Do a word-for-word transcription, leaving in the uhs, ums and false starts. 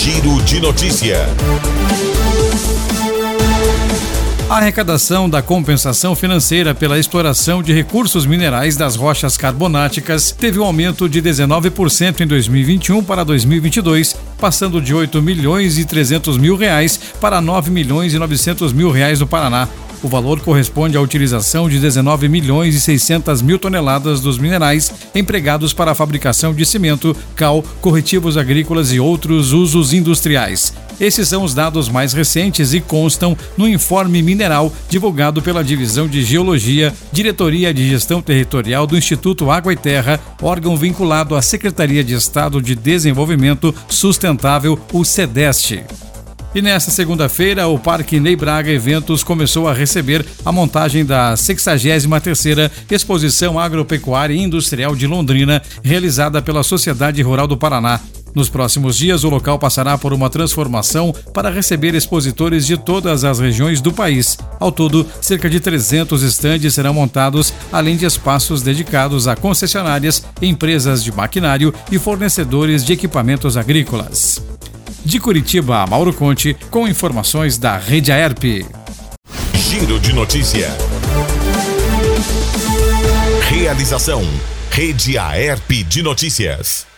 Giro de Notícia. A arrecadação da compensação financeira pela exploração de recursos minerais das rochas carbonáticas teve um aumento de dezenove por cento em dois mil e vinte e um para dois mil e vinte e dois, passando de oito milhões e trezentos mil reais para nove milhões e novecentos mil reais no Paraná. O valor corresponde à utilização de dezenove milhões e seiscentas mil toneladas dos minerais empregados para a fabricação de cimento, cal, corretivos agrícolas e outros usos industriais. Esses são os dados mais recentes e constam no informe mineral divulgado pela Divisão de Geologia, Diretoria de Gestão Territorial do Instituto Água e Terra, órgão vinculado à Secretaria de Estado de Desenvolvimento Sustentável, o SEDEST. E nesta segunda-feira, o Parque Ney Braga Eventos começou a receber a montagem da sexagésima terceira Exposição Agropecuária e Industrial de Londrina, realizada pela Sociedade Rural do Paraná. Nos próximos dias, o local passará por uma transformação para receber expositores de todas as regiões do país. Ao todo, cerca de trezentos estandes serão montados, além de espaços dedicados a concessionárias, empresas de maquinário e fornecedores de equipamentos agrícolas. De Curitiba, Mauro Conte, com informações da Rede Aerp. Giro de Notícia. Realização: Rede Aerp de Notícias.